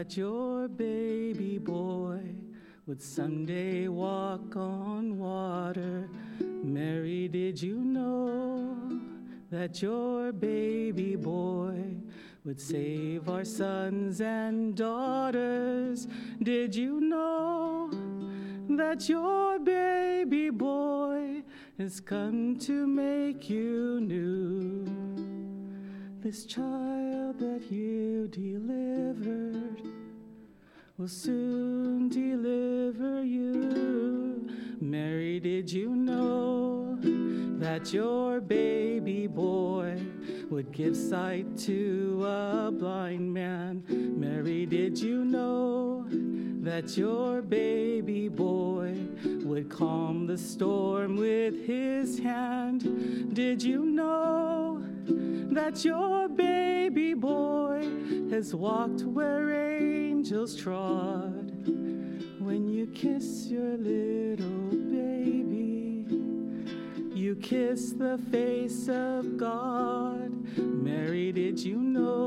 that your baby boy would someday walk on water. Mary, did you know that your baby boy would save our sons and daughters? Did you know that your baby boy has come to make you new? This child that you delivered will soon deliver you. Mary, did you know that your baby boy would give sight to a blind man? Mary, did you know that your baby boy would calm the storm with his hand? Did you know that your baby boy has walked where angels trod? When you kiss your little baby, you kiss the face of God. Mary, did you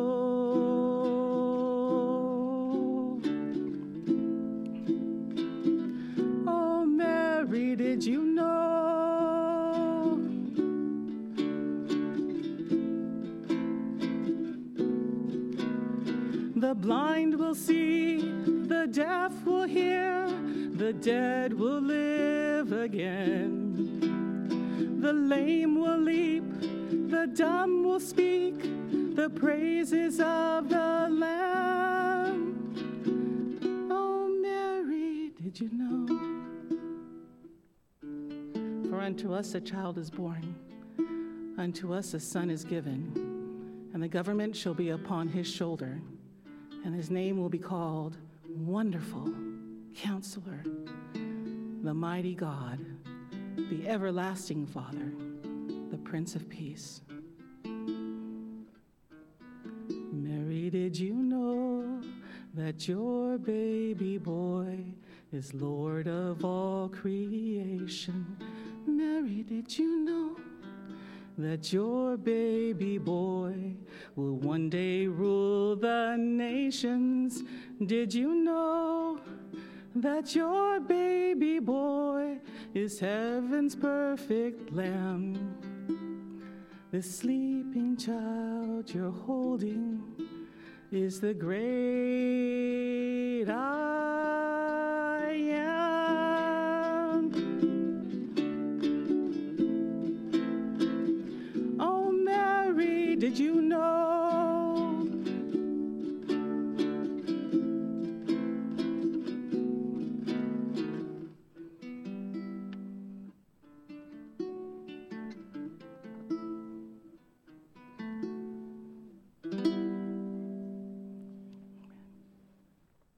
know? Oh, Mary, did you know? The blind will see, the deaf will hear, the dead will live again. The lame will leap, the dumb will speak, the praises of the Lamb. Oh, Mary, did you know? For unto us a child is born, unto us a son is given, and the government shall be upon his shoulder, and his name will be called Wonderful Counselor, the Mighty God, the Everlasting Father, the Prince of Peace. Mary, did you know that your baby boy is Lord of all creation? Mary, did you know that your baby boy will one day rule the nations? Did you know that your baby boy is heaven's perfect lamb? The sleeping child you're holding is the great I am. Oh, Mary, did you know